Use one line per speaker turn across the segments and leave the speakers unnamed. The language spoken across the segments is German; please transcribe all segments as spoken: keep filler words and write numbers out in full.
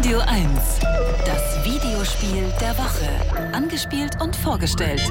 Radio eins. Das Videospiel der Woche. Angespielt und vorgestellt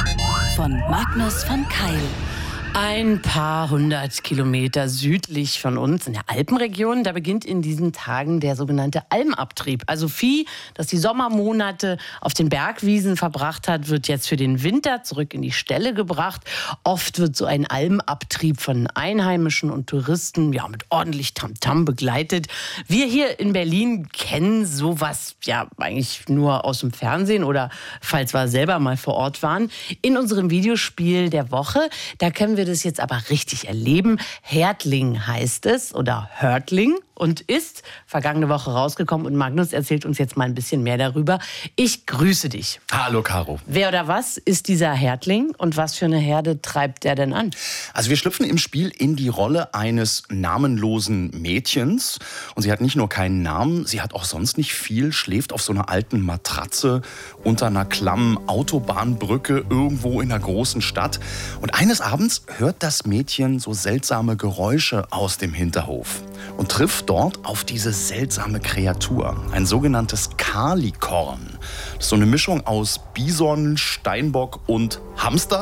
von Magnus von Keil.
Ein paar hundert Kilometer südlich von uns in der Alpenregion, da beginnt in diesen Tagen der sogenannte Almabtrieb. Also Vieh, das die Sommermonate auf den Bergwiesen verbracht hat, wird jetzt für den Winter zurück in die Ställe gebracht. Oft wird so ein Almabtrieb von Einheimischen und Touristen ja mit ordentlich Tamtam begleitet. Wir hier in Berlin kennen sowas ja eigentlich nur aus dem Fernsehen oder falls wir selber mal vor Ort waren. In unserem Videospiel der Woche, da können wir das jetzt aber richtig erleben. Härtling heißt es oder Hörtling und ist vergangene Woche rausgekommen. Und Magnus erzählt uns jetzt mal ein bisschen mehr darüber. Ich grüße dich.
Hallo, Caro.
Wer oder was ist dieser Härtling und was für eine Herde treibt der denn an?
Also wir schlüpfen im Spiel in die Rolle eines namenlosen Mädchens. Und sie hat nicht nur keinen Namen, sie hat auch sonst nicht viel, schläft auf so einer alten Matratze unter einer klammen Autobahnbrücke irgendwo in einer großen Stadt. Und eines Abends hört das Mädchen so seltsame Geräusche aus dem Hinterhof und trifft dort auf diese seltsame Kreatur, ein sogenanntes Kalikorn. Das ist so eine Mischung aus Bison, Steinbock und Hamster,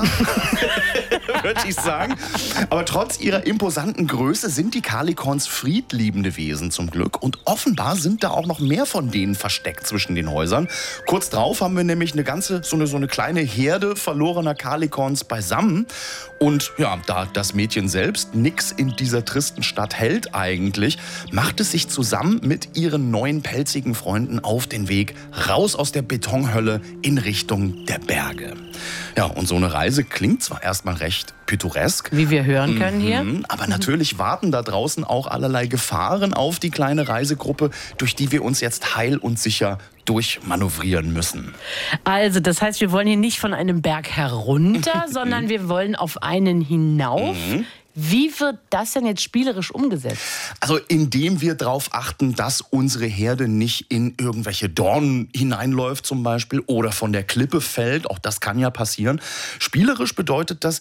würde ich sagen. Aber trotz ihrer imposanten Größe sind die Kalikorns friedliebende Wesen zum Glück. Und offenbar sind da auch noch mehr von denen versteckt zwischen den Häusern. Kurz drauf haben wir nämlich eine ganze, so eine, so eine kleine Herde verlorener Kalikorns beisammen. Und ja, da das Mädchen selbst nix in dieser tristen Stadt hält eigentlich, macht es sich zusammen mit ihren neuen pelzigen Freunden auf den Weg raus aus der Betonhölle in Richtung der Berge. Ja, und so eine Reise klingt zwar erstmal recht pittoresk.
Wie wir hören können hier.
Mhm, aber natürlich warten da draußen auch allerlei Gefahren auf die kleine Reisegruppe, durch die wir uns jetzt heil und sicher durchmanövrieren müssen.
Also, das heißt, wir wollen hier nicht von einem Berg herunter, sondern wir wollen auf einen hinauf. Mhm. Wie wird das denn jetzt spielerisch umgesetzt?
Also indem wir darauf achten, dass unsere Herde nicht in irgendwelche Dornen hineinläuft zum Beispiel oder von der Klippe fällt, auch das kann ja passieren. Spielerisch bedeutet das,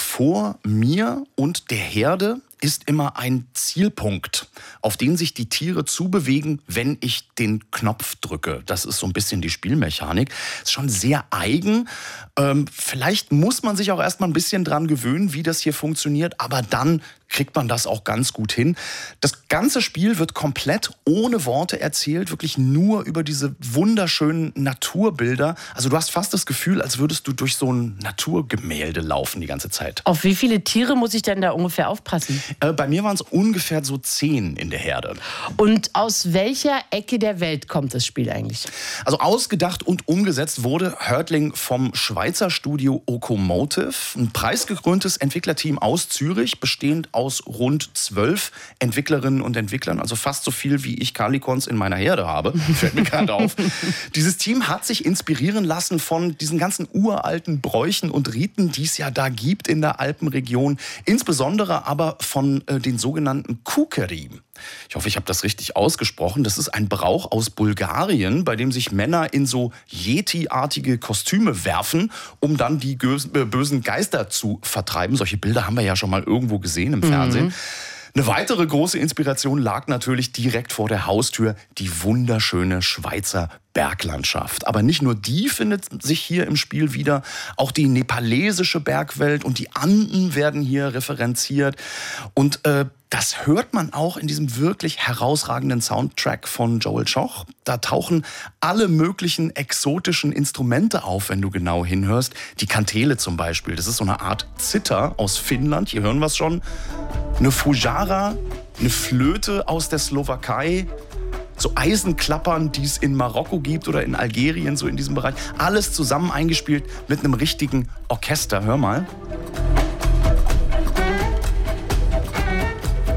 vor mir und der Herde ist immer ein Zielpunkt, auf den sich die Tiere zubewegen, wenn ich den Knopf drücke. Das ist so ein bisschen die Spielmechanik. Ist schon sehr eigen. Ähm, vielleicht muss man sich auch erst mal ein bisschen dran gewöhnen, wie das hier funktioniert, aber dann kriegt man das auch ganz gut hin. Das ganze Spiel wird komplett ohne Worte erzählt, wirklich nur über diese wunderschönen Naturbilder. Also du hast fast das Gefühl, als würdest du durch so ein Naturgemälde laufen die ganze Zeit.
Auf wie viele Tiere muss ich denn da ungefähr aufpassen?
Äh, bei mir waren es ungefähr so zehn in der Herde.
Und aus welcher Ecke der Welt kommt das Spiel eigentlich?
Also ausgedacht und umgesetzt wurde Hörtling vom Schweizer Studio Okomotive, ein preisgekröntes Entwicklerteam aus Zürich, bestehend aus rund zwölf Entwicklerinnen und Entwicklern, also fast so viel, wie ich Kalikorns in meiner Herde habe, fällt mir gerade auf. Dieses Team hat sich inspirieren lassen von diesen ganzen uralten Bräuchen und Riten, die es ja da gibt in der Alpenregion, insbesondere aber von äh, den sogenannten Kukeri. Ich hoffe, ich habe das richtig ausgesprochen. Das ist ein Brauch aus Bulgarien, bei dem sich Männer in so Yeti-artige Kostüme werfen, um dann die bösen Geister zu vertreiben. Solche Bilder haben wir ja schon mal irgendwo gesehen im Fernsehen. Mhm. Eine weitere große Inspiration lag natürlich direkt vor der Haustür, die wunderschöne Schweizer Berglandschaft. Aber nicht nur die findet sich hier im Spiel wieder, auch die nepalesische Bergwelt und die Anden werden hier referenziert. Und äh, das hört man auch in diesem wirklich herausragenden Soundtrack von Joel Schoch. Da tauchen alle möglichen exotischen Instrumente auf, wenn du genau hinhörst. Die Kantele zum Beispiel, das ist so eine Art Zither aus Finnland, hier hören wir es schon. Eine Fujara, eine Flöte aus der Slowakei, so Eisenklappern, die es in Marokko gibt oder in Algerien, so in diesem Bereich. Alles zusammen eingespielt mit einem richtigen Orchester. Hör mal.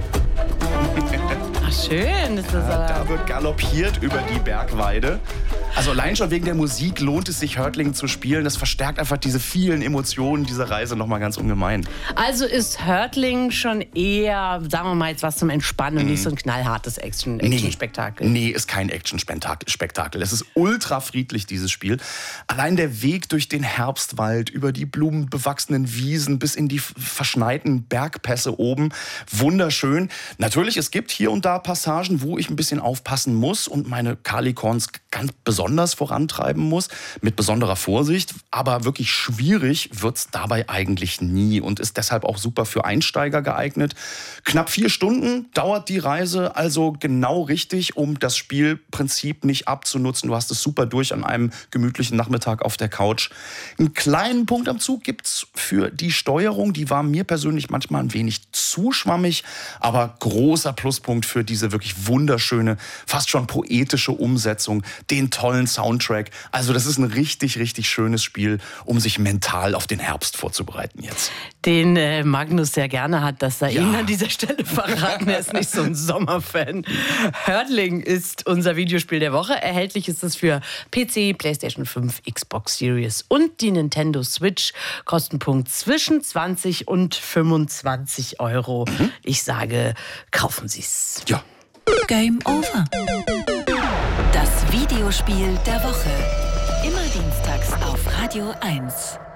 Ach schön, das ist
ja,
aber...
Da wird galoppiert über die Bergweide. Also allein schon wegen der Musik lohnt es sich, Hörtling zu spielen. Das verstärkt einfach diese vielen Emotionen dieser Reise nochmal ganz ungemein.
Also ist Hörtling schon eher, sagen wir mal jetzt was zum Entspannen und mm. nicht so ein knallhartes Action- Action-Spektakel.
Nee, nee, ist kein Action-Spektakel. Es ist ultra friedlich, dieses Spiel. Allein der Weg durch den Herbstwald, über die blumenbewachsenen Wiesen bis in die verschneiten Bergpässe oben, wunderschön. Natürlich, es gibt hier und da Passagen, wo ich ein bisschen aufpassen muss und meine Kalikorns ganz besonders vorantreiben muss, mit besonderer Vorsicht. Aber wirklich schwierig wird's dabei eigentlich nie und ist deshalb auch super für Einsteiger geeignet. Knapp vier Stunden dauert die Reise, also genau richtig, um das Spielprinzip nicht abzunutzen. Du hast es super durch an einem gemütlichen Nachmittag auf der Couch. Einen kleinen Punkt am Zug gibt's für die Steuerung. Die war mir persönlich manchmal ein wenig zu schwammig, aber großer Pluspunkt für diese wirklich wunderschöne, fast schon poetische Umsetzung, den tollen Soundtrack. Also das ist ein richtig, richtig schönes Spiel, um sich mental auf den Herbst vorzubereiten jetzt.
Den äh, Magnus sehr gerne hat, dass er ja. ihn an dieser Stelle verraten. Er ist nicht so ein Sommerfan. Hörtling ist unser Videospiel der Woche. Erhältlich ist es für P C, PlayStation fünf, Xbox Series und die Nintendo Switch. Kostenpunkt zwischen zwanzig und fünfundzwanzig Euro. Mhm. Ich sage, kaufen Sie's.
Ja.
Game over. Das Videospiel der Woche. Immer dienstags auf Radio eins.